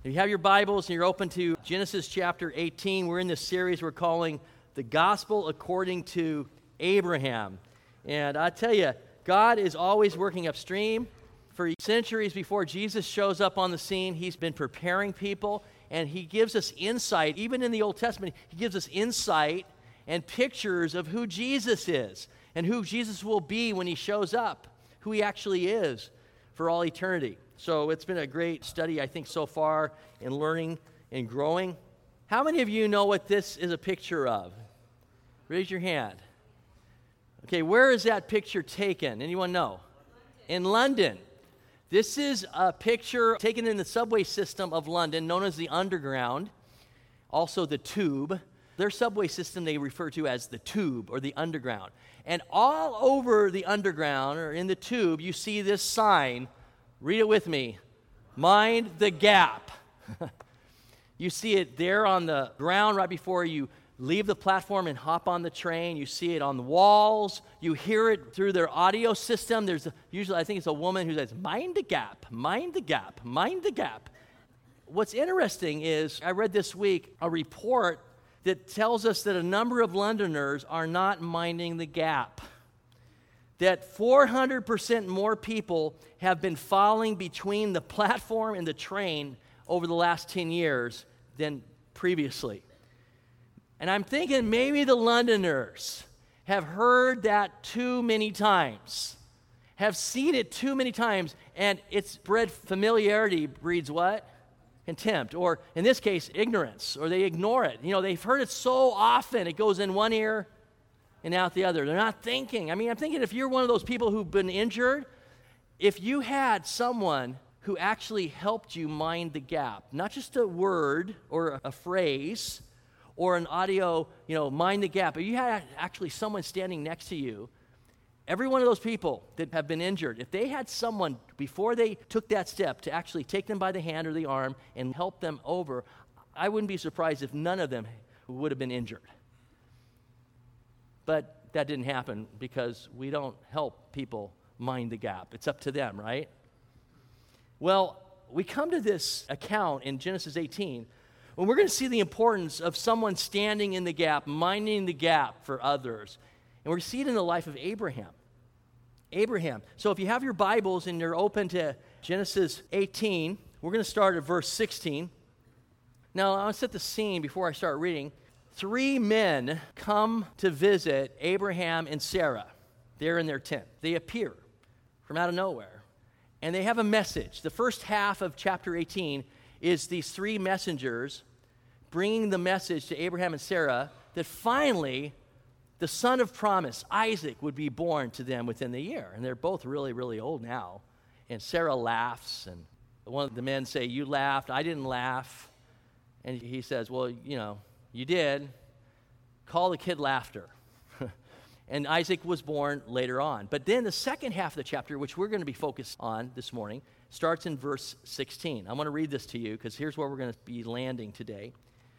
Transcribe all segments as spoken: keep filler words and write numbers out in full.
If you have your Bibles and you're open to Genesis chapter eighteen, we're in this series we're calling The Gospel According to Abraham. And I tell you, God is always working upstream. For centuries before Jesus shows up on the scene, he's been preparing people, and he gives us insight. Even in the Old Testament, he gives us insight and pictures of who Jesus is and who Jesus will be when he shows up, who he actually is for all eternity. So it's been a great study, I think, so far in learning and growing. How many of you know what this is a picture of? Raise your hand. Okay, where is that picture taken? Anyone know? In London. This is a picture taken in the subway system of London, known as the Underground, also the Tube. Their subway system they refer to as the Tube or the Underground. And all over the Underground or in the Tube, you see this sign. Read it with me. Mind the gap. You see it there on the ground right before you leave the platform and hop on the train. You see it on the walls. You hear it through their audio system. There's a, usually, I think it's a woman who says, mind the gap, mind the gap, mind the gap. What's interesting is I read this week a report that tells us that a number of Londoners are not minding the gap. That four hundred percent more people have been falling between the platform and the train over the last ten years than previously. And I'm thinking maybe the Londoners have heard that too many times, have seen it too many times, and it's bred familiarity breeds what? Contempt, or in this case, ignorance, or they ignore it. You know, they've heard it so often, it goes in one ear and out the other. They're not thinking. I mean, I'm thinking if you're one of those people who've been injured, if you had someone who actually helped you mind the gap, not just a word or a phrase or an audio, you know, mind the gap, but you had actually someone standing next to you, every one of those people that have been injured, if they had someone before they took that step to actually take them by the hand or the arm and help them over, I wouldn't be surprised if none of them would have been injured. But that didn't happen because we don't help people mind the gap. It's up to them, right? Well, we come to this account in Genesis eighteen when we're going to see the importance of someone standing in the gap, minding the gap for others. And we're going to see it in the life of Abraham. Abraham. So if you have your Bibles and you're open to Genesis eighteen, we're going to start at verse sixteen. Now, I'll set the scene before I start reading. Three men come to visit Abraham and Sarah. They're in their tent. They appear from out of nowhere, and they have a message. The first half of chapter eighteen is these three messengers bringing the message to Abraham and Sarah that finally the son of promise, Isaac, would be born to them within the year. And they're both really, really old now. And Sarah laughs, and one of the men say, "You laughed, I didn't laugh." And he says, "Well, you know, you did. Call the kid laughter." And Isaac was born later on. But then the second half of the chapter, which we're going to be focused on this morning, starts in verse sixteen. I'm going to read this to you because here's where we're going to be landing today.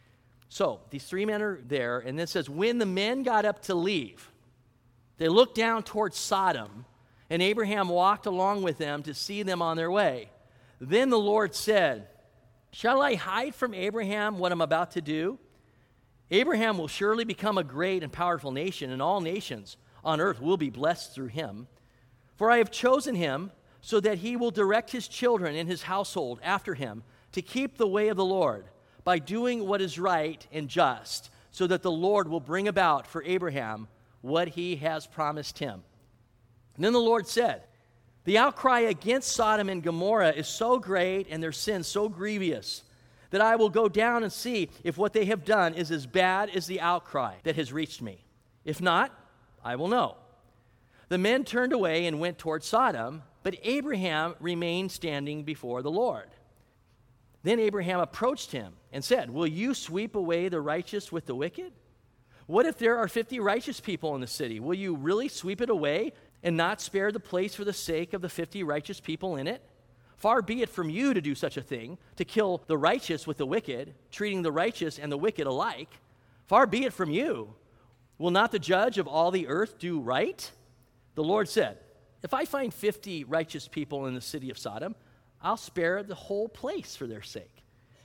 So these three men are there, and it says, when the men got up to leave, they looked down towards Sodom, and Abraham walked along with them to see them on their way. Then the Lord said, "Shall I hide from Abraham what I'm about to do? Abraham will surely become a great and powerful nation, and all nations on earth will be blessed through him. For I have chosen him so that he will direct his children and his household after him to keep the way of the Lord by doing what is right and just, so that the Lord will bring about for Abraham what he has promised him." And then the Lord said, "The outcry against Sodom and Gomorrah is so great and their sin so grievous that I will go down and see if what they have done is as bad as the outcry that has reached me. If not, I will know." The men turned away and went toward Sodom, but Abraham remained standing before the Lord. Then Abraham approached him and said, "Will you sweep away the righteous with the wicked? What if there are fifty righteous people in the city? Will you really sweep it away and not spare the place for the sake of the fifty righteous people in it? Far be it from you to do such a thing, to kill the righteous with the wicked, treating the righteous and the wicked alike. Far be it from you. Will not the judge of all the earth do right?" The Lord said, "If I find fifty righteous people in the city of Sodom, I'll spare the whole place for their sake.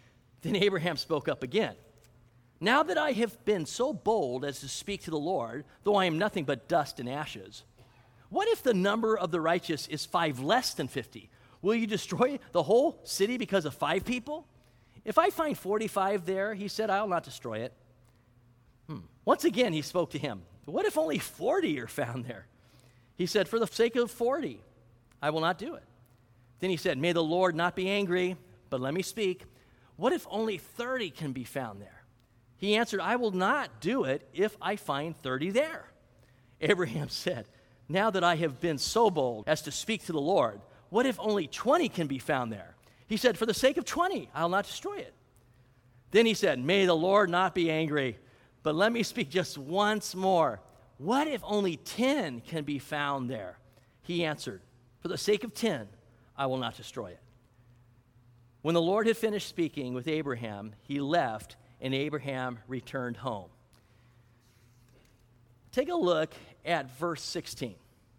Then Abraham spoke up again. Now that I have been so bold as to speak to the Lord, though I am nothing but dust and ashes, what if the number of the righteous is five less than fifty? Will you destroy the whole city because of five people? If I find forty-five there, he said, I'll not destroy it. Hmm. Once again, he spoke to him. What if only forty are found there? He said, for the sake of forty, I will not do it. Then he said, may the Lord not be angry, but let me speak. What if only thirty can be found there? He answered, I will not do it if I find thirty there. Abraham said, now that I have been so bold as to speak to the Lord, what if only twenty can be found there? He said, for the sake of twenty, I'll not destroy it. Then he said, may the Lord not be angry, but let me speak just once more. What if only ten can be found there? He answered, for the sake of ten, I will not destroy it. When the Lord had finished speaking with Abraham, he left, and Abraham returned home. Take a look at verse sixteen.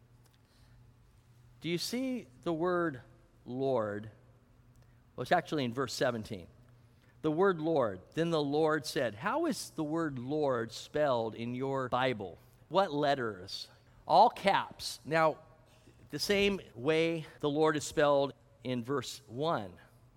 Do you see the word Lord? Well, it's actually in verse seventeen. The word Lord. Then the Lord said, how is the word Lord spelled in your Bible? What letters? All caps. Now, the same way the Lord is spelled in verse one.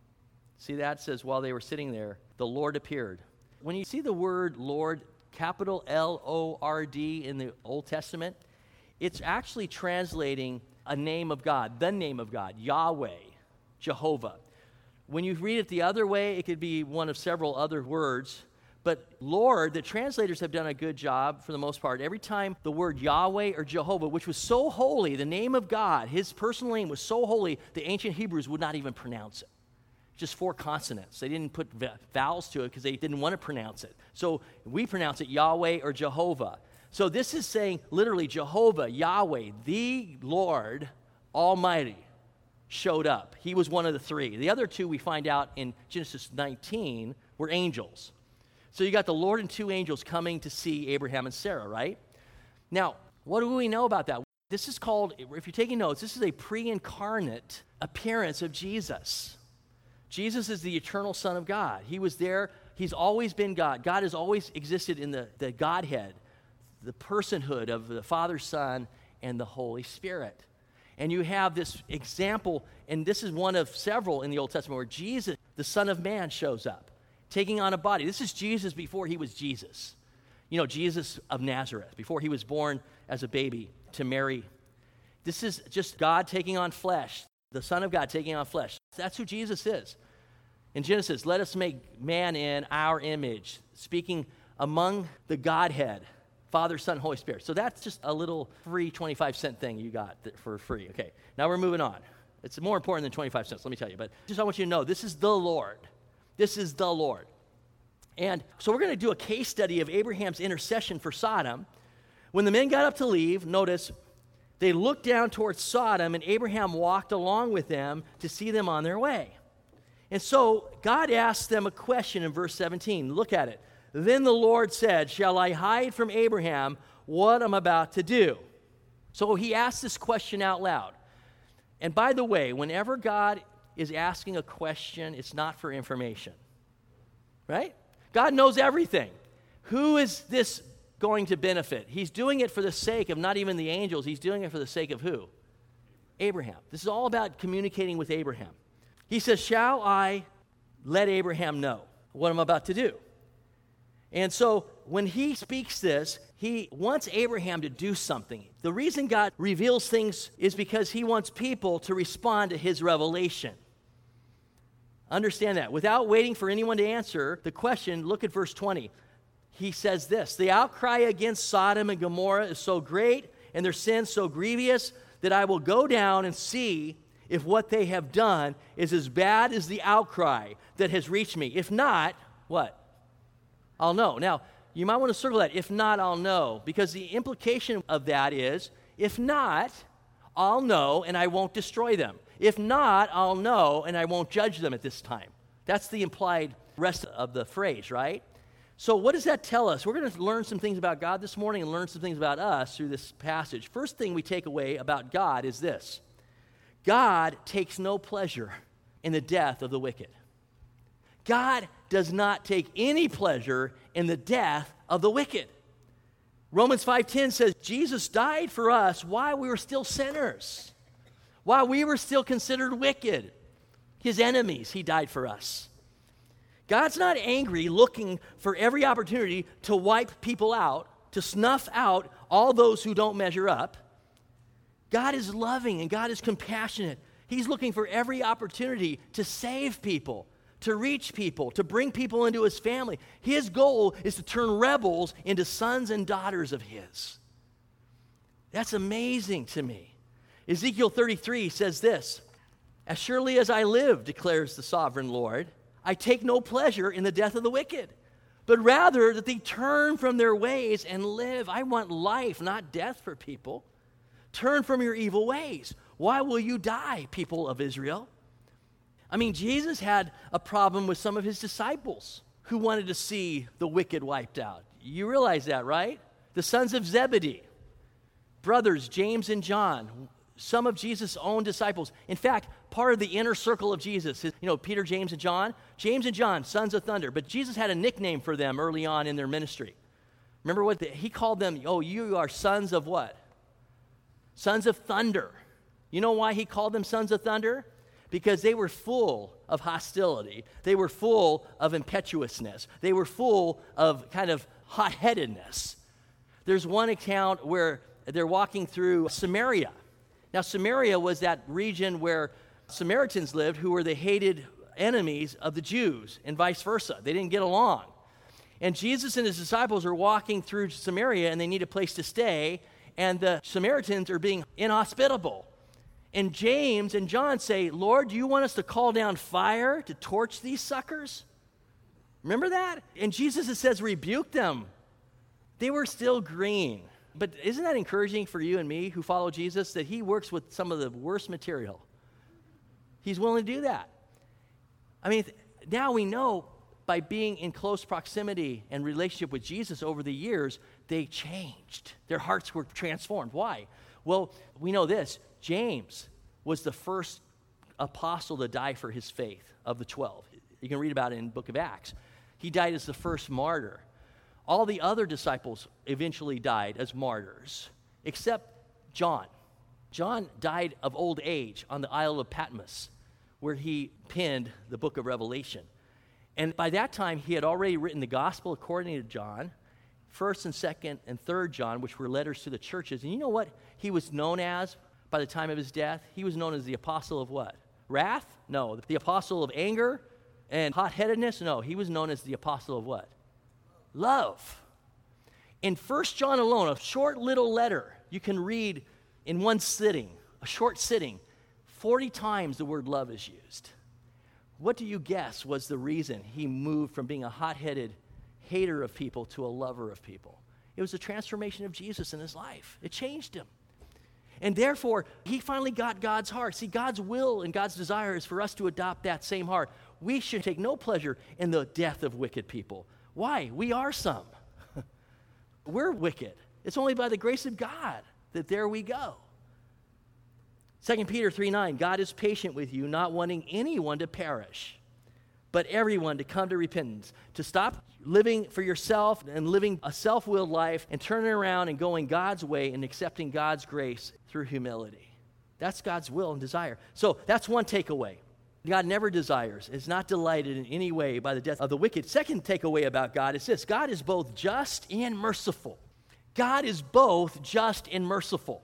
See that? It says, while they were sitting there, the Lord appeared. When you see the word Lord, capital L O R D in the Old Testament, it's actually translating a name of God, the name of God, Yahweh, Jehovah. When you read it the other way, it could be one of several other words. But Lord, the translators have done a good job for the most part. Every time the word Yahweh or Jehovah, which was so holy, the name of God, his personal name was so holy, the ancient Hebrews would not even pronounce it. Just four consonants. They didn't put vowels to it because they didn't want to pronounce it. So we pronounce it Yahweh or Jehovah. So this is saying literally Jehovah, Yahweh, the Lord Almighty showed up. He was one of the three. The other two we find out in Genesis nineteen were angels. So you got the Lord and two angels coming to see Abraham and Sarah, right? Now, what do we know about that? This is called, if you're taking notes, this is a pre-incarnate appearance of Jesus. Jesus is the eternal Son of God. He was there. He's always been God. God has always existed in the, the Godhead, the personhood of the Father, Son, and the Holy Spirit. And you have this example, and this is one of several in the Old Testament where Jesus, the Son of Man, shows up, taking on a body. This is Jesus before he was Jesus. You know, Jesus of Nazareth, before he was born as a baby to Mary. This is just God taking on flesh, the Son of God taking on flesh. That's who Jesus is. In Genesis, let us make man in our image, speaking among the Godhead, Father, Son, Holy Spirit. So that's just a little free twenty-five cent thing you got for free. Okay, now we're moving on. It's more important than twenty-five cents, let me tell you. But just I want you to know, this is the Lord. This is the Lord. And so we're going to do a case study of Abraham's intercession for Sodom. When the men got up to leave, notice, they looked down towards Sodom, and Abraham walked along with them to see them on their way. And so God asked them a question in verse seventeen. Look at it. Then the Lord said, shall I hide from Abraham what I'm about to do? So he asked this question out loud. And by the way, whenever God is asking a question, it's not for information, right? God knows everything. Who is this going to benefit? He's doing it for the sake of not even the angels. He's doing it for the sake of who? Abraham. This is all about communicating with Abraham. He says, shall I let Abraham know what I'm about to do? And so when he speaks this, he wants Abraham to do something. The reason God reveals things is because he wants people to respond to his revelation. Understand that. Without waiting for anyone to answer the question, look at verse twenty. He says this, the outcry against Sodom and Gomorrah is so great and their sin so grievous that I will go down and see if what they have done is as bad as the outcry that has reached me. If not, what? I'll know. Now, you might want to circle that. If not, I'll know. Because the implication of that is, if not, I'll know and I won't destroy them. If not, I'll know and I won't judge them at this time. That's the implied rest of the phrase, right? So what does that tell us? We're going to learn some things about God this morning and learn some things about us through this passage. First thing we take away about God is this. God takes no pleasure in the death of the wicked. God does not take any pleasure in the death of the wicked. Romans five ten says, Jesus died for us while we were still sinners, while we were still considered wicked, his enemies. He died for us. God's not angry looking for every opportunity to wipe people out, to snuff out all those who don't measure up. God is loving and God is compassionate. He's looking for every opportunity to save people, to reach people, to bring people into his family. His goal is to turn rebels into sons and daughters of his. That's amazing to me. Ezekiel thirty-three says this, "As surely as I live, declares the sovereign Lord, I take no pleasure in the death of the wicked, but rather that they turn from their ways and live." I want life, not death for people. Turn from your evil ways. Why will you die, people of Israel? I mean, Jesus had a problem with some of his disciples who wanted to see the wicked wiped out. You realize that, right? The sons of Zebedee, brothers James and John, some of Jesus' own disciples. In fact, part of the inner circle of Jesus, you know, Peter, James, and John. James and John, sons of thunder. But Jesus had a nickname for them early on in their ministry. Remember what the, he called them? Oh, you are sons of what? Sons of thunder. You know why he called them sons of thunder? Because they were full of hostility. They were full of impetuousness. They were full of kind of hot-headedness. There's one account where they're walking through Samaria. Now, Samaria was that region where Samaritans lived, who were the hated enemies of the Jews, and vice versa. They didn't get along. And Jesus and his disciples are walking through Samaria, and they need a place to stay, and the Samaritans are being inhospitable. And James and John say, "Lord, do you want us to call down fire to torch these suckers?" Remember that? And Jesus, it says, rebuke them. They were still green. But isn't that encouraging for you and me who follow Jesus, that he works with some of the worst material? He's willing to do that. I mean, now we know by being in close proximity and relationship with Jesus over the years, they changed. Their hearts were transformed. Why? Well, we know this. James was the first apostle to die for his faith of the twelve. You can read about it in the book of Acts. He died as the first martyr. All the other disciples eventually died as martyrs, except John. John died of old age on the Isle of Patmos, where he penned the book of Revelation. And by that time, he had already written the gospel according to John, First and Second and Third John, which were letters to the churches. And you know what he was known as by the time of his death? He was known as the apostle of what? Wrath? No. The apostle of anger and hot-headedness? No. He was known as the apostle of what? Love. In First John alone, a short little letter you can read in one sitting, a short sitting, forty times the word love is used. What do you guess was the reason he moved from being a hot-headed hater of people to a lover of people? It was the transformation of Jesus in his life. It changed him. And therefore, he finally got God's heart. See, God's will and God's desire is for us to adopt that same heart. We should take no pleasure in the death of wicked people. Why? We are some. We're wicked. It's only by the grace of God that there we go. Second Peter three nine, God is patient with you, not wanting anyone to perish, but everyone to come to repentance, to stop living for yourself and living a self-willed life and turning around and going God's way and accepting God's grace through humility. That's God's will and desire. So that's one takeaway. God never desires, is not delighted in any way by the death of the wicked. Second takeaway about God is this: God is both just and merciful. God is both just and merciful.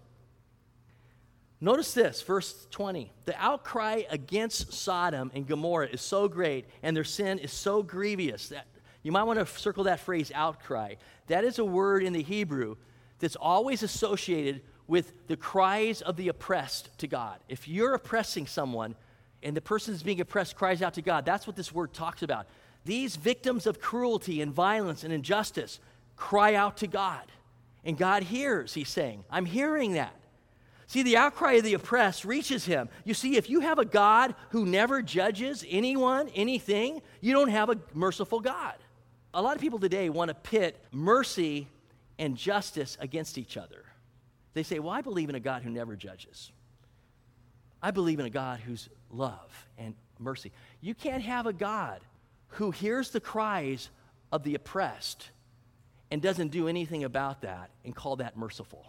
Notice this, verse twenty. The outcry against Sodom and Gomorrah is so great, and their sin is so grievous that you might want to circle that phrase, outcry. That is a word in the Hebrew that's always associated with the cries of the oppressed to God. If you're oppressing someone and the person who's being oppressed cries out to God, that's what this word talks about. These victims of cruelty and violence and injustice cry out to God. And God hears, he's saying. I'm hearing that. See, the outcry of the oppressed reaches him. You see, if you have a God who never judges anyone, anything, you don't have a merciful God. A lot of people today want to pit mercy and justice against each other. They say, well, I believe in a God who never judges. I believe in a God who's love and mercy. You can't have a God who hears the cries of the oppressed and doesn't do anything about that and call that merciful.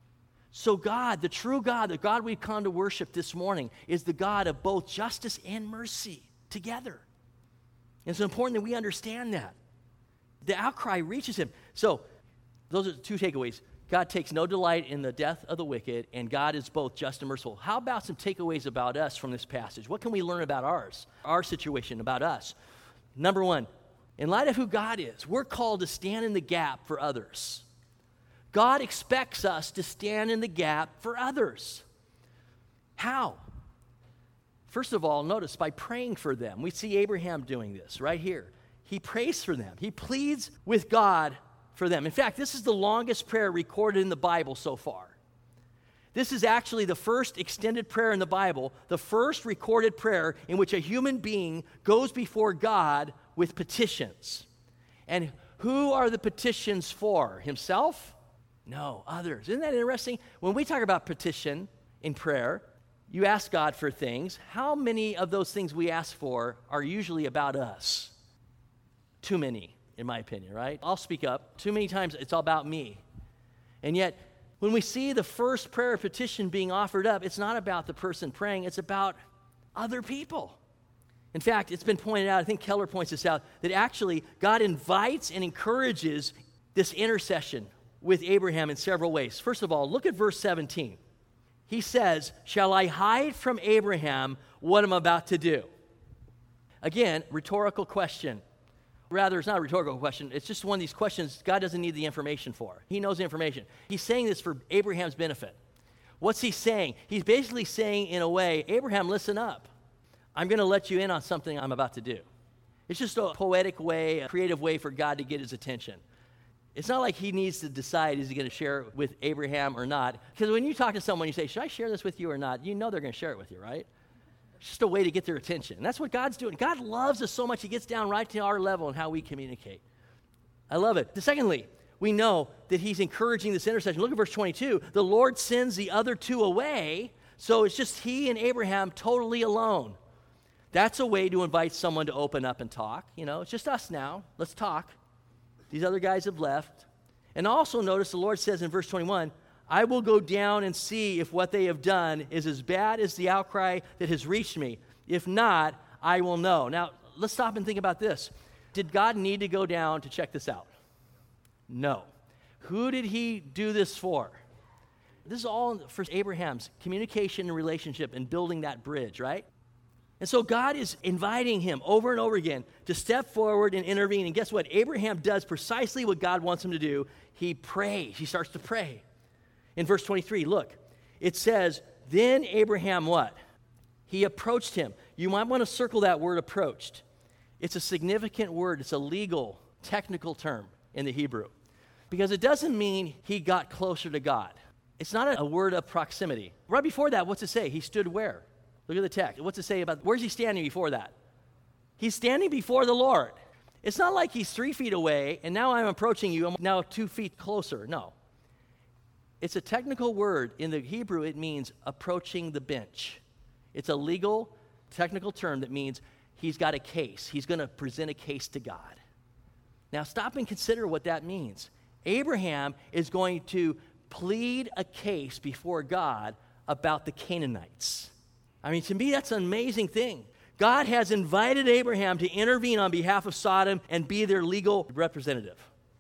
So God, the true God, the God we've come to worship this morning, is the God of both justice and mercy together. And it's important that we understand that. The outcry reaches him. So those are two takeaways. God takes no delight in the death of the wicked, and God is both just and merciful. How about some takeaways about us from this passage? What can we learn about ours, our situation, about us? Number one, in light of who God is, we're called to stand in the gap for others. God expects us to stand in the gap for others. How? First of all, notice by praying for them. We see Abraham doing this right here. He prays for them. He pleads with God for them. In fact, this is the longest prayer recorded in the Bible so far. This is actually the first extended prayer in the Bible, the first recorded prayer in which a human being goes before God with petitions. And who are the petitions for? Himself? No, others. Isn't that interesting? When we talk about petition in prayer, you ask God for things. How many of those things we ask for are usually about us? Too many, in my opinion, right? I'll speak up. Too many times it's all about me. And yet, when we see the first prayer petition being offered up, it's not about the person praying, it's about other people. In fact, it's been pointed out, I think Keller points this out, that actually God invites and encourages this intercession with Abraham in several ways. First of all, look at verse seventeen. He says, "Shall I hide from Abraham what I'm about to do?" Again, rhetorical question. Rather, it's not a rhetorical question. It's just one of these questions God doesn't need the information for. He knows the information. He's saying this for Abraham's benefit. What's he saying? He's basically saying, in a way, Abraham, listen up. I'm going to let you in on something I'm about to do. It's just a poetic way, a creative way for God to get his attention. It's not like he needs to decide, is he going to share it with Abraham or not? Because when you talk to someone, you say, should I share this with you or not? You know they're going to share it with you, right? It's just a way to get their attention. And that's what God's doing. God loves us so much, he gets down right to our level and how we communicate. I love it. Secondly, we know that he's encouraging this intercession. Look at verse twenty-two. The Lord sends the other two away, so it's just he and Abraham totally alone. That's a way to invite someone to open up and talk. You know, it's just us now. Let's talk. These other guys have left. And also notice the Lord says in verse twenty-one, I will go down and see if what they have done is as bad as the outcry that has reached me. If not, I will know. Now, let's stop and think about this. Did God need to go down to check this out? No. Who did he do this for? This is all for Abraham's communication and relationship and building that bridge, right? And so God is inviting him over and over again to step forward and intervene. And guess what? Abraham does precisely what God wants him to do. He prays. He starts to pray. In verse twenty-three, look, it says, then Abraham what? He approached him. You might want to circle that word approached. It's a significant word. It's a legal, technical term in the Hebrew. Because it doesn't mean he got closer to God. It's not a word of proximity. Right before that, what's it say? He stood where? Look at the text. What's it say about, where's he standing before that? He's standing before the Lord. It's not like he's three feet away, and now I'm approaching you, I'm now two feet closer. No. It's a technical word. In the Hebrew, it means approaching the bench. It's a legal, technical term that means he's got a case. He's going to present a case to God. Now, stop and consider what that means. Abraham is going to plead a case before God about the Canaanites. I mean, to me, that's an amazing thing. God has invited Abraham to intervene on behalf of Sodom and be their legal representative.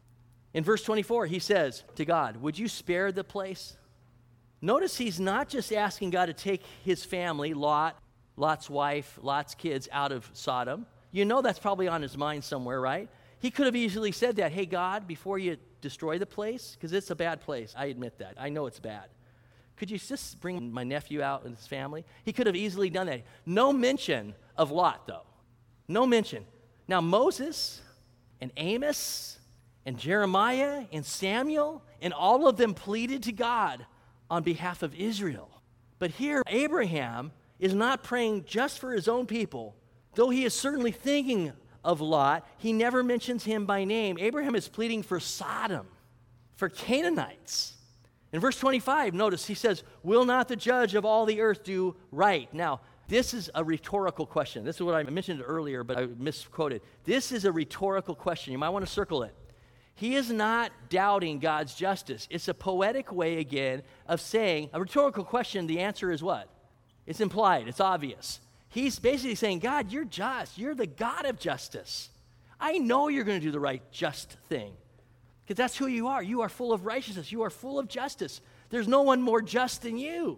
In verse twenty-four, he says to God, would you spare the place? Notice he's not just asking God to take his family, Lot, Lot's wife, Lot's kids out of Sodom. You know that's probably on his mind somewhere, right? He could have easily said that, hey, God, before you destroy the place, because it's a bad place. I admit that. I know it's bad. Could you just bring my nephew out and his family? He could have easily done that. No mention of Lot, though. No mention. Now, Moses and Amos and Jeremiah and Samuel and all of them pleaded to God on behalf of Israel. But here, Abraham is not praying just for his own people. Though he is certainly thinking of Lot, he never mentions him by name. Abraham is pleading for Sodom, for Canaanites. In verse twenty-five, notice he says, will not the judge of all the earth do right? Now, This is a rhetorical question. This is what I mentioned earlier, but I misquoted. This is a rhetorical question. You might want to circle it. He is not doubting God's justice. It's a poetic way, again, of saying, a rhetorical question, the answer is what? It's implied. It's obvious. He's basically saying, God, you're just. You're the God of justice. I know you're going to do the right, just thing. Because that's who you are. You are full of righteousness. You are full of justice. There's no one more just than you.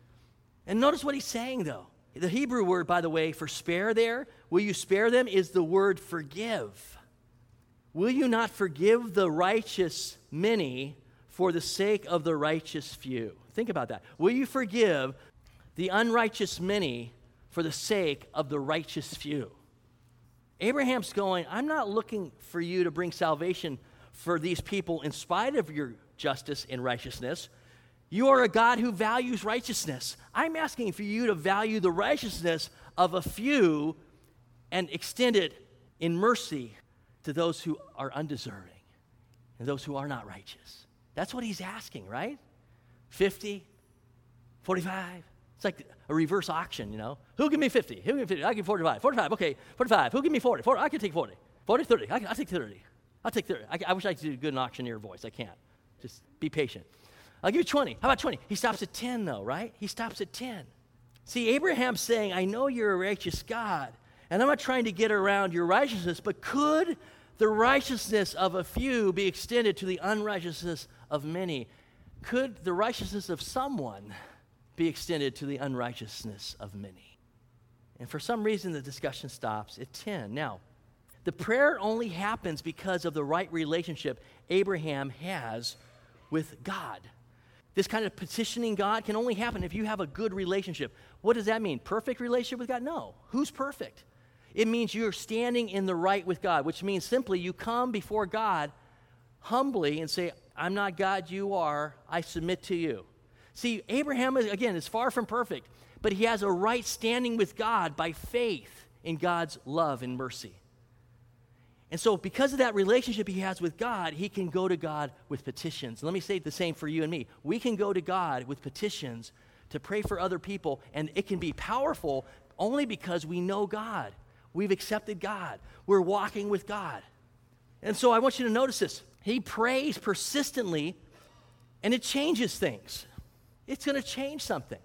And notice what he's saying, though. The Hebrew word, by the way, for spare there, will you spare them, is the word forgive. Will you not forgive the righteous many for the sake of the righteous few? Think about that. Will you forgive the unrighteous many for the sake of the righteous few? Abraham's going, I'm not looking for you to bring salvation for these people in spite of your justice and righteousness. You are a God who values righteousness. I'm asking for you to value the righteousness of a few and extend it in mercy to those who are undeserving and those who are not righteous. That's what he's asking, right? fifty, forty-five. It's like a reverse auction, you know. Who'll give me fifty? Who'll give me fifty? I'll give forty-five. forty-five, okay. forty-five. Who'll give me forty? forty. I can take forty. forty, thirty. I, I'll take thirty. I'll take thirty. I, I wish I could do a good auctioneer voice. I can't. Just be patient. I'll give you twenty. How about twenty? He stops at ten, though, right? He stops at ten. See, Abraham's saying, I know you're a righteous God, and I'm not trying to get around your righteousness, but could the righteousness of a few be extended to the unrighteousness of many? Could the righteousness of someone be extended to the unrighteousness of many? And for some reason, the discussion stops at ten. Now, the prayer only happens because of the right relationship Abraham has with God. This kind of petitioning God can only happen if you have a good relationship. What does that mean? Perfect relationship with God? No. Who's perfect? It means you're standing in the right with God, which means simply you come before God humbly and say, I'm not God, you are. I submit to you. See, Abraham, again, is far from perfect, but he has a right standing with God by faith in God's love and mercy. And so because of that relationship he has with God, he can go to God with petitions. Let me say the same for you and me. We can go to God with petitions to pray for other people, and it can be powerful only because we know God. We've accepted God. We're walking with God. And so I want you to notice this. He prays persistently, and it changes things. It's going to change something.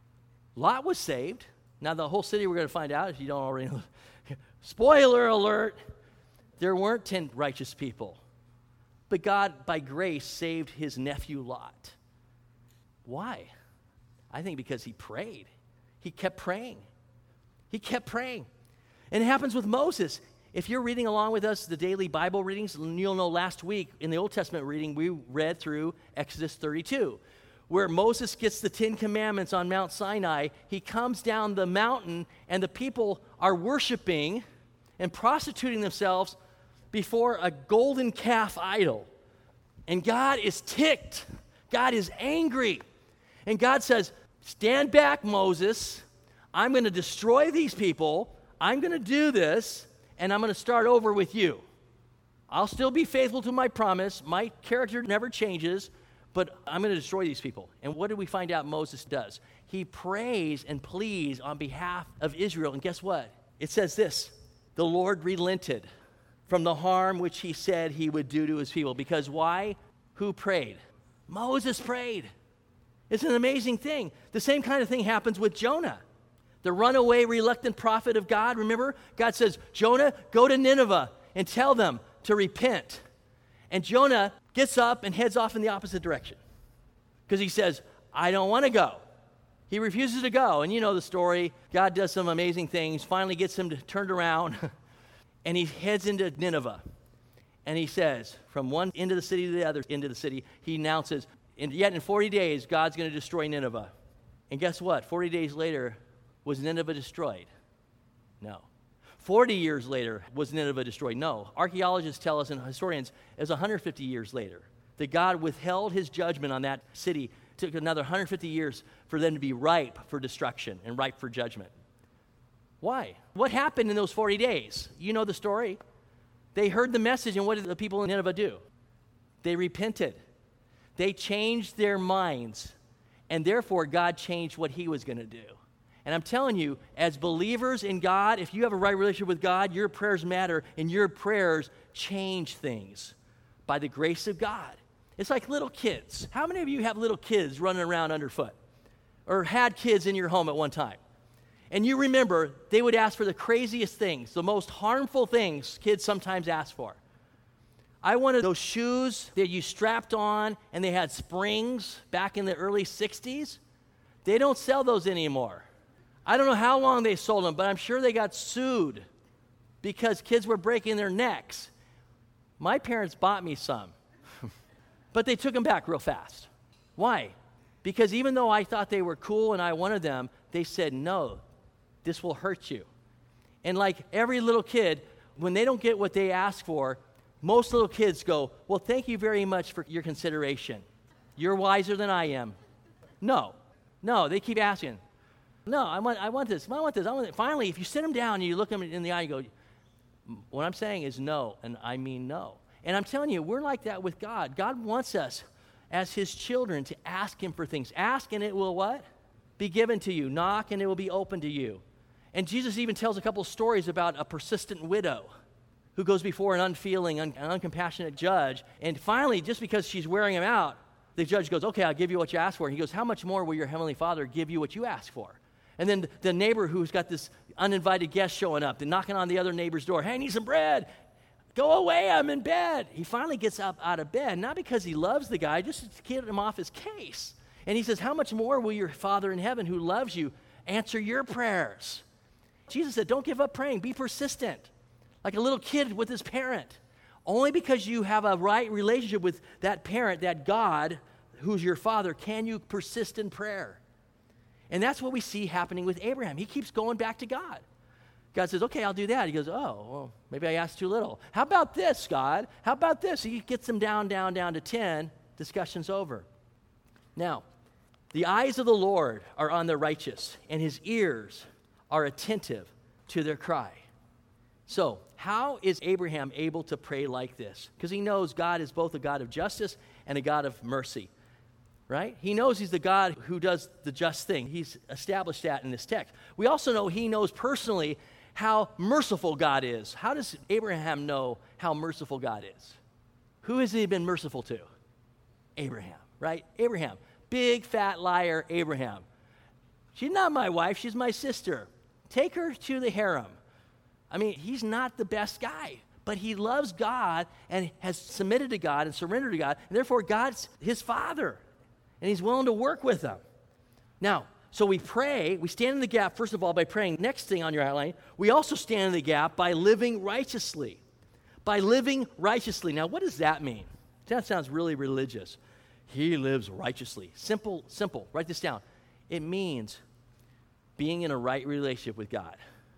Lot was saved. Now, the whole city, we're going to find out, if you don't already know. Spoiler alert. There weren't ten righteous people. But God, by grace, saved his nephew Lot. Why? I think because he prayed. He kept praying. He kept praying. And it happens with Moses. If you're reading along with us, the daily Bible readings, you'll know last week in the Old Testament reading, we read through Exodus thirty-two, where Moses gets the Ten Commandments on Mount Sinai. He comes down the mountain, and the people are worshiping and prostituting themselves before a golden calf idol. And God is ticked. God is angry. And God says, stand back, Moses. I'm going to destroy these people. I'm going to do this, and I'm going to start over with you. I'll still be faithful to my promise. My character never changes, but I'm going to destroy these people. And what do we find out Moses does? He prays and pleads on behalf of Israel. And guess what? It says this, the Lord relented from the harm which he said he would do to his people. Because why? Who prayed? Moses prayed. It's an amazing thing. The same kind of thing happens with Jonah, the runaway, reluctant prophet of God. Remember, God says, Jonah, go to Nineveh and tell them to repent. And Jonah gets up and heads off in the opposite direction because he says, I don't want to go. He refuses to go. And you know the story. God does some amazing things, finally gets him to turn around, and he heads into Nineveh. And he says, from one end of the city to the other end of the city, he announces, and yet in forty days, God's going to destroy Nineveh. And guess what? forty days later, was Nineveh destroyed? No. forty years later, was Nineveh destroyed? No. Archaeologists tell us, and historians, it was one hundred fifty years later, that God withheld his judgment on that city. It took another one hundred fifty years for them to be ripe for destruction and ripe for judgment. Why? What happened in those forty days? You know the story. They heard the message, and what did the people in Nineveh do? They repented. They changed their minds, and therefore God changed what he was going to do. And I'm telling you, as believers in God, if you have a right relationship with God, your prayers matter, and your prayers change things by the grace of God. It's like little kids. How many of you have little kids running around underfoot? Or had kids in your home at one time? And you remember, they would ask for the craziest things, the most harmful things kids sometimes ask for. I wanted those shoes that you strapped on, and they had springs back in the early sixties. They don't sell those anymore. I don't know how long they sold them, but I'm sure they got sued because kids were breaking their necks. My parents bought me some, but they took them back real fast. Why? Because even though I thought they were cool and I wanted them, they said, no, this will hurt you. And like every little kid, when they don't get what they ask for, most little kids go, well, thank you very much for your consideration. You're wiser than I am. No, no, they keep asking. No, I want, I want this, I want this, I want it. Finally, if you sit them down and you look them in the eye and go, what I'm saying is no, and I mean no. And I'm telling you, we're like that with God. God wants us as his children to ask him for things. Ask and it will what? Be given to you. Knock and it will be open to you. And Jesus even tells a couple stories about a persistent widow who goes before an unfeeling, un- an uncompassionate judge. And finally, just because she's wearing him out, the judge goes, okay, I'll give you what you asked for. And he goes, how much more will your heavenly Father give you what you asked for? And then the neighbor who's got this uninvited guest showing up, they're knocking on the other neighbor's door. Hey, I need some bread. Go away, I'm in bed. He finally gets up out of bed, not because he loves the guy, just to get him off his case. And he says, how much more will your Father in heaven who loves you answer your prayers? Jesus said, don't give up praying. Be persistent, like a little kid with his parent. Only because you have a right relationship with that parent, that God, who's your Father, can you persist in prayer. And that's what we see happening with Abraham. He keeps going back to God. God says, okay, I'll do that. He goes, oh, well, maybe I asked too little. How about this, God? How about this? He gets them down, down, down to ten. Discussion's over. Now, the eyes of the Lord are on the righteous, and his ears are attentive to their cry. So, how is Abraham able to pray like this? Because he knows God is both a God of justice and a God of mercy. Right? He knows he's the God who does the just thing. He's established that in this text. We also know he knows personally how merciful God is. How does Abraham know how merciful God is? Who has he been merciful to? Abraham, right? Abraham. Big, fat liar, Abraham. She's not my wife. She's my sister. Take her to the harem. I mean, he's not the best guy, but he loves God and has submitted to God and surrendered to God, and therefore God's his father. And he's willing to work with them. Now, so we pray, we stand in the gap, first of all, by praying. Next thing on your outline, we also stand in the gap by living righteously. By living righteously. Now, what does that mean? That sounds really religious. He lives righteously. Simple, simple. Write this down. It means being in a right relationship with God.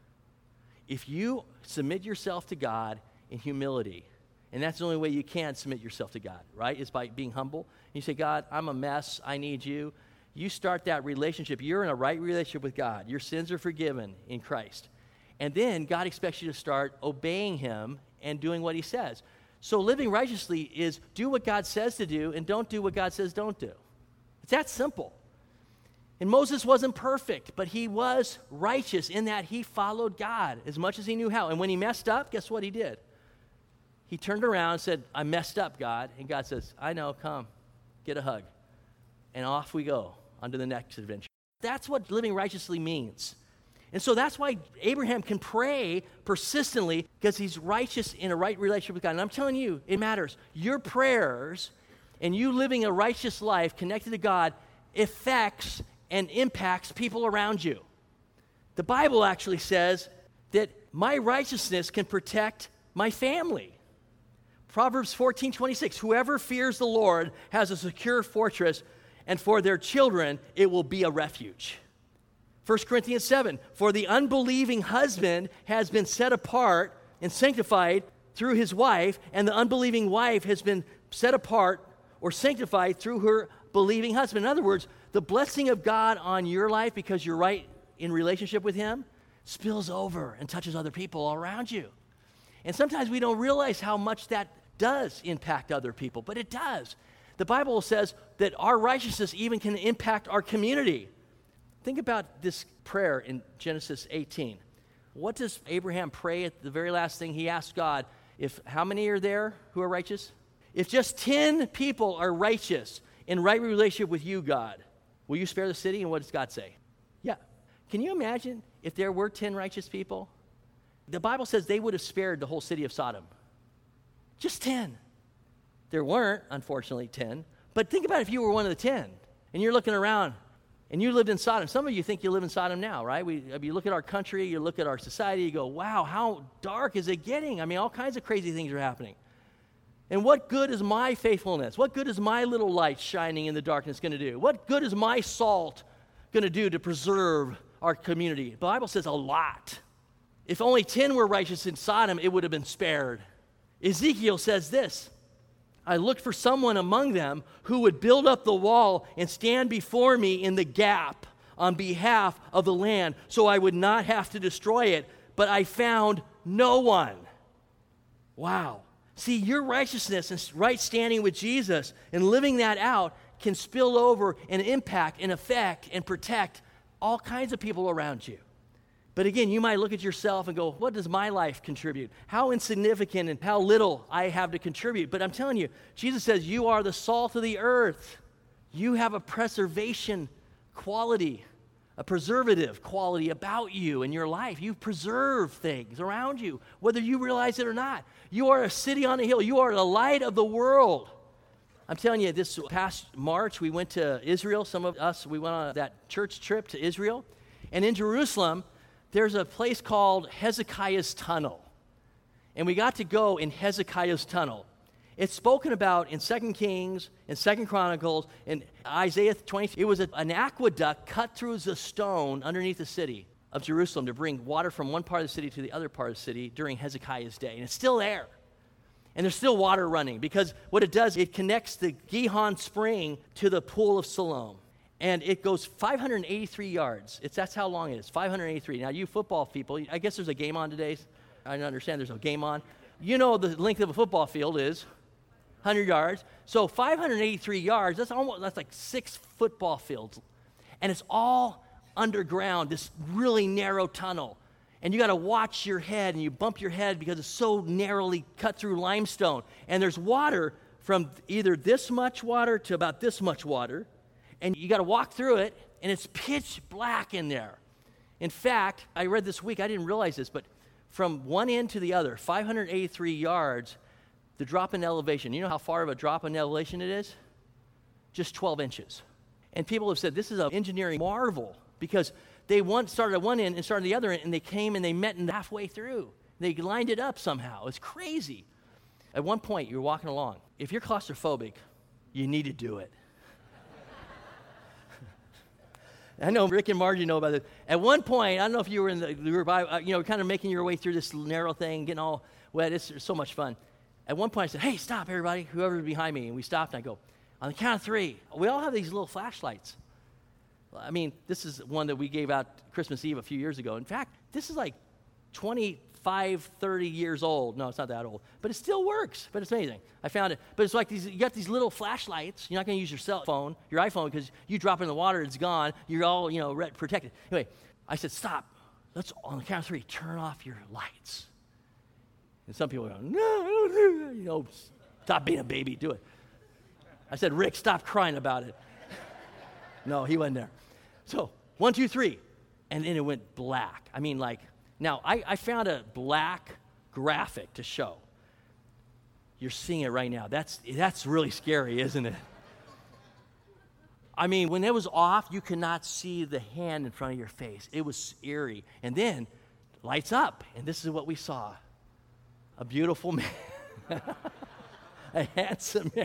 If you submit yourself to God in humility, and that's the only way you can submit yourself to God, right? Is by being humble. You say, God, I'm a mess. I need you. You start that relationship. You're in a right relationship with God. Your sins are forgiven in Christ. And then God expects you to start obeying him and doing what he says. So living righteously is do what God says to do and don't do what God says don't do. It's that simple. And Moses wasn't perfect, but he was righteous in that he followed God as much as he knew how. And when he messed up, guess what he did? He turned around and said, I messed up, God. And God says, I know, come, get a hug. And off we go on to the next adventure. That's what living righteously means. And so that's why Abraham can pray persistently, because he's righteous in a right relationship with God. And I'm telling you, it matters. Your prayers and you living a righteous life connected to God affects and impacts people around you. The Bible actually says that my righteousness can protect my family. Proverbs fourteen twenty-six, whoever fears the Lord has a secure fortress, and for their children it will be a refuge. First Corinthians seven, for the unbelieving husband has been set apart and sanctified through his wife, and the unbelieving wife has been set apart or sanctified through her believing husband. In other words, the blessing of God on your life because you're right in relationship with him spills over and touches other people all around you. And sometimes we don't realize how much that does impact other people, but it does. The Bible says that our righteousness even can impact our community. Think about this prayer in Genesis eighteen. What does Abraham pray at the very last thing? He asked God, if how many are there who are righteous? If just ten people are righteous in right relationship with you, God, will you spare the city? And what does God say? Yeah. Can you imagine if there were ten righteous people? The Bible says they would have spared the whole city of Sodom. Just ten. There weren't, unfortunately, ten. But think about if you were one of the ten, and you're looking around, and you lived in Sodom. Some of you think you live in Sodom now, right? We, if you look at our country, you look at our society, you go, wow, how dark is it getting? I mean, all kinds of crazy things are happening. And what good is my faithfulness? What good is my little light shining in the darkness going to do? What good is my salt going to do to preserve our community? The Bible says a lot. If only ten were righteous in Sodom, it would have been spared. Ezekiel says this, I looked for someone among them who would build up the wall and stand before me in the gap on behalf of the land so I would not have to destroy it, but I found no one. Wow. See, your righteousness and right standing with Jesus and living that out can spill over and impact and affect and protect all kinds of people around you. But again, you might look at yourself and go, what does my life contribute? How insignificant and how little I have to contribute. But I'm telling you, Jesus says you are the salt of the earth. You have a preservation quality, a preservative quality about you and your life. You preserve things around you, whether you realize it or not. You are a city on a hill. You are the light of the world. I'm telling you, this past March, we went to Israel. Some of us, we went on that church trip to Israel. And in Jerusalem, there's a place called Hezekiah's Tunnel. And we got to go in Hezekiah's Tunnel. It's spoken about in Second Kings, in Second Chronicles, in Isaiah twenty. It was a, an aqueduct cut through the stone underneath the city of Jerusalem to bring water from one part of the city to the other part of the city during Hezekiah's day. And it's still there. And there's still water running because what it does, it connects the Gihon Spring to the Pool of Siloam. And it goes five hundred eighty-three yards. It's, that's how long it is, five hundred eighty-three. Now, you football people, I guess there's a game on today. I understand there's a game on. You know the length of a football field is one hundred yards. So five hundred eighty-three yards, that's almost that's like six football fields. And it's all underground, this really narrow tunnel. And you got to watch your head, and you bump your head because it's so narrowly cut through limestone. And there's water from either this much water to about this much water. And you got to walk through it, and it's pitch black in there. In fact, I read this week, I didn't realize this, but from one end to the other, five hundred eighty-three yards, the drop in elevation. You know how far of a drop in elevation it is? Just twelve inches. And people have said this is an engineering marvel because they once started at one end and started at the other end, and they came and they met in halfway through. They lined it up somehow. It's crazy. At one point, you're walking along. If you're claustrophobic, you need to do it. I know Rick and Margie know about this. At one point, I don't know if you were in the, you were by, uh, you know, kind of making your way through this narrow thing, getting all wet. It's, it's so much fun. At one point, I said, hey, stop, everybody, whoever's behind me. And we stopped, and I go, on the count of three. We all have these little flashlights. I mean, this is one that we gave out Christmas Eve a few years ago. In fact, this is like twenty-five, thirty years old. No, it's not that old. But it still works. But it's amazing. I found it. But it's like these, you got these little flashlights. You're not going to use your cell phone, your iPhone, because you drop it in the water, it's gone. You're all, you know, protected. Anyway, I said, stop. Let's, on the count of three, turn off your lights. And some people are going, no, you know, stop being a baby, do it. I said, Rick, stop crying about it. No, he wasn't there. So, one, two, three. And then it went black. I mean, like, now, I, I found a black graphic to show. You're seeing it right now. That's, that's really scary, isn't it? I mean, when it was off, you could not see the hand in front of your face. It was eerie. And then, lights up. And this is what we saw. A beautiful man. A handsome man.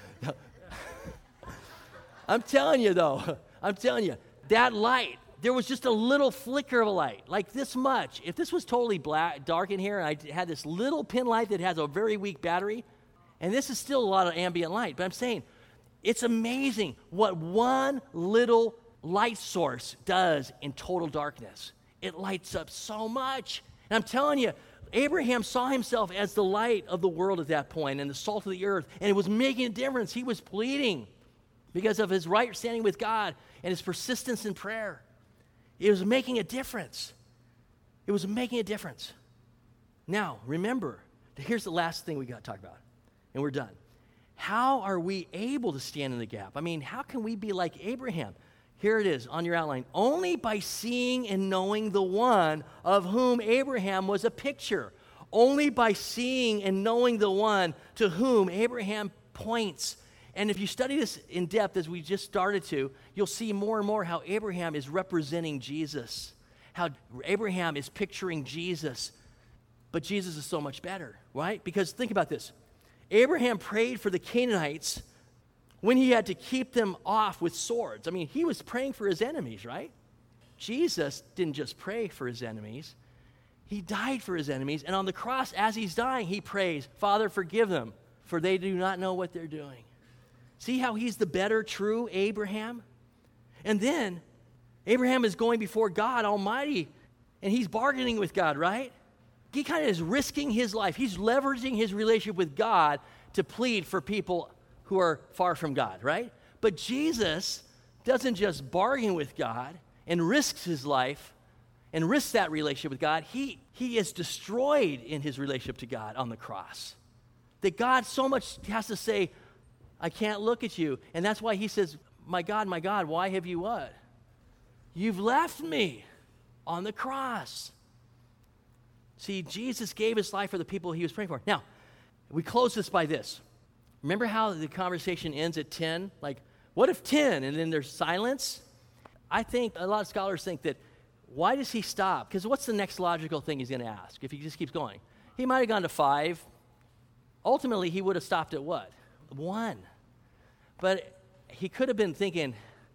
I'm telling you, though. I'm telling you. That light. There was just a little flicker of a light, like this much. If this was totally black, dark in here, and I had this little pin light that has a very weak battery, and this is still a lot of ambient light, but I'm saying it's amazing what one little light source does in total darkness. It lights up so much. And I'm telling you, Abraham saw himself as the light of the world at that point and the salt of the earth, and it was making a difference. He was pleading because of his right standing with God and his persistence in prayer. It was making a difference. It was making a difference. Now, remember, here's the last thing we got to talk about, and we're done. How are we able to stand in the gap? I mean, how can we be like Abraham? Here it is on your outline. Only by seeing and knowing the one of whom Abraham was a picture. Only by seeing and knowing the one to whom Abraham points. And if you study this in depth, as we just started to, you'll see more and more how Abraham is representing Jesus, how Abraham is picturing Jesus. But Jesus is so much better, right? Because think about this. Abraham prayed for the Canaanites when he had to keep them off with swords. I mean, he was praying for his enemies, right? Jesus didn't just pray for his enemies. He died for his enemies. And on the cross, as he's dying, he prays, Father, forgive them, for they do not know what they're doing. See how he's the better, true Abraham? And then Abraham is going before God Almighty, and he's bargaining with God, right? He kind of is risking his life. He's leveraging his relationship with God to plead for people who are far from God, right? But Jesus doesn't just bargain with God and risks his life and risks that relationship with God. He, he is destroyed in his relationship to God on the cross. That God so much has to say, I can't look at you. And that's why he says, my God, my God, why have you what? You've left me on the cross. See, Jesus gave his life for the people he was praying for. Now, we close this by this. Remember how the conversation ends at ten? Like, what if ten? And then there's silence? I think a lot of scholars think that, why does he stop? Because what's the next logical thing he's going to ask if he just keeps going? He might have gone to five. Ultimately, he would have stopped at what? One. But he could have been thinking,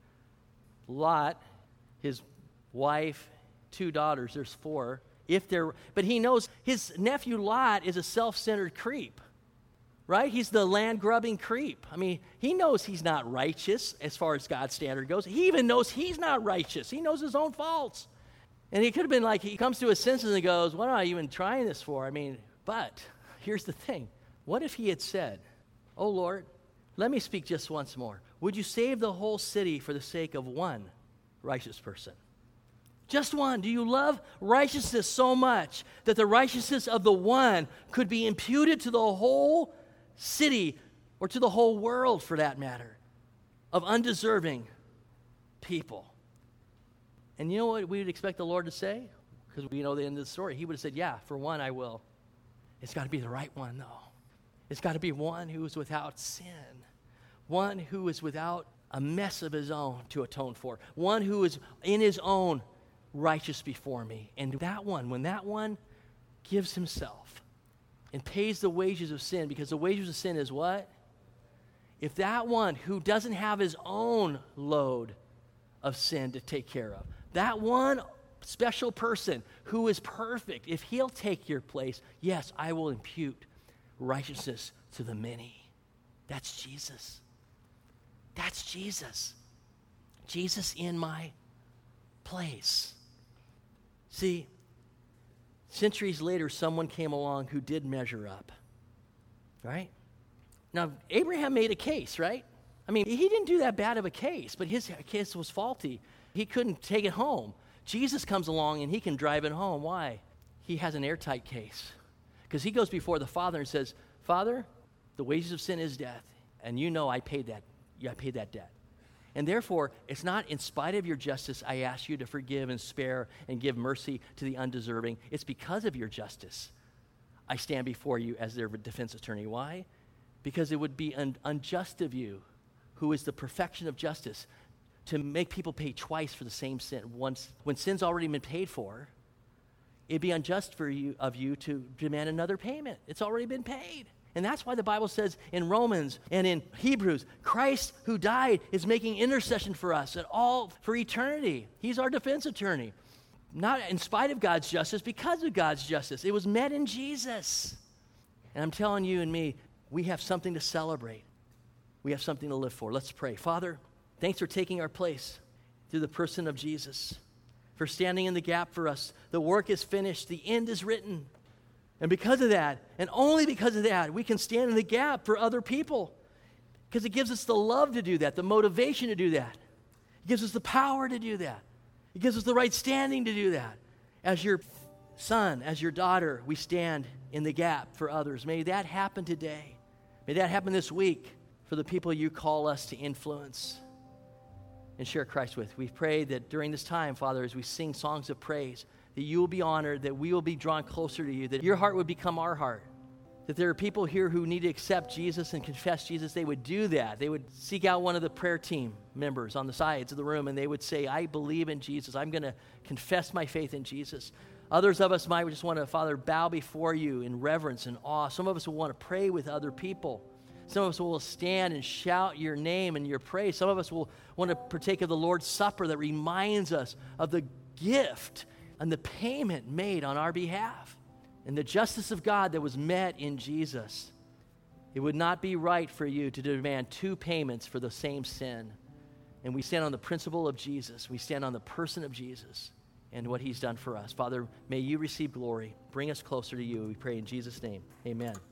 Lot, his wife, two daughters, there's four. If they're, but he knows his nephew Lot is a self-centered creep, right? He's the land-grubbing creep. I mean, he knows he's not righteous as far as God's standard goes. He even knows he's not righteous. He knows his own faults. And he could have been like, he comes to his senses and goes, what am I even trying this for? I mean, but here's the thing. What if he had said, oh, Lord, let me speak just once more. Would you save the whole city for the sake of one righteous person? Just one. Do you love righteousness so much that the righteousness of the one could be imputed to the whole city or to the whole world, for that matter, of undeserving people? And you know what we would expect the Lord to say? Because we know the end of the story. He would have said, yeah, for one I will. It's got to be the right one, though. It's got to be one who is without sin, one who is without a mess of his own to atone for, one who is in his own righteous before me. And that one, when that one gives himself and pays the wages of sin, because the wages of sin is what? If that one who doesn't have his own load of sin to take care of, that one special person who is perfect, if he'll take your place, yes, I will impute righteousness to the many. That's Jesus. That's Jesus. Jesus in my place. See, centuries later, someone came along who did measure up, right? Now, Abraham made a case, right? I mean, he didn't do that bad of a case, but his case was faulty. He couldn't take it home. Jesus comes along and he can drive it home. Why? He has an airtight case. Because he goes before the Father and says, Father, the wages of sin is death, and you know I paid that. I paid that debt. And therefore, it's not in spite of your justice I ask you to forgive and spare and give mercy to the undeserving. It's because of your justice I stand before you as their defense attorney. Why? Because it would be un- unjust of you, who is the perfection of justice, to make people pay twice for the same sin. Once, when sin's already been paid for, it'd be unjust for you of you to demand another payment. It's already been paid. And that's why the Bible says in Romans and in Hebrews, Christ who died is making intercession for us at all for eternity. He's our defense attorney. Not in spite of God's justice, because of God's justice. It was met in Jesus. And I'm telling you and me, we have something to celebrate. We have something to live for. Let's pray. Father, thanks for taking our place through the person of Jesus, for standing in the gap for us. The work is finished. The end is written. And because of that, and only because of that, we can stand in the gap for other people. Because it gives us the love to do that, the motivation to do that. It gives us the power to do that. It gives us the right standing to do that. As your son, as your daughter, we stand in the gap for others. May that happen today. May that happen this week for the people you call us to influence and share Christ with. We pray that during this time, Father, as we sing songs of praise, that you will be honored, that we will be drawn closer to you, that your heart would become our heart, that there are people here who need to accept Jesus and confess Jesus. They would do that. They would seek out one of the prayer team members on the sides of the room, and they would say, I believe in Jesus. I'm going to confess my faith in Jesus. Others of us might just want to, Father, bow before you in reverence and awe. Some of us will want to pray with other people. Some of us will stand and shout your name and your praise. Some of us will want to partake of the Lord's Supper that reminds us of the gift and the payment made on our behalf and the justice of God that was met in Jesus. It would not be right for you to demand two payments for the same sin. And we stand on the principle of Jesus. We stand on the person of Jesus and what he's done for us. Father, may you receive glory. Bring us closer to you. We pray in Jesus' name. Amen.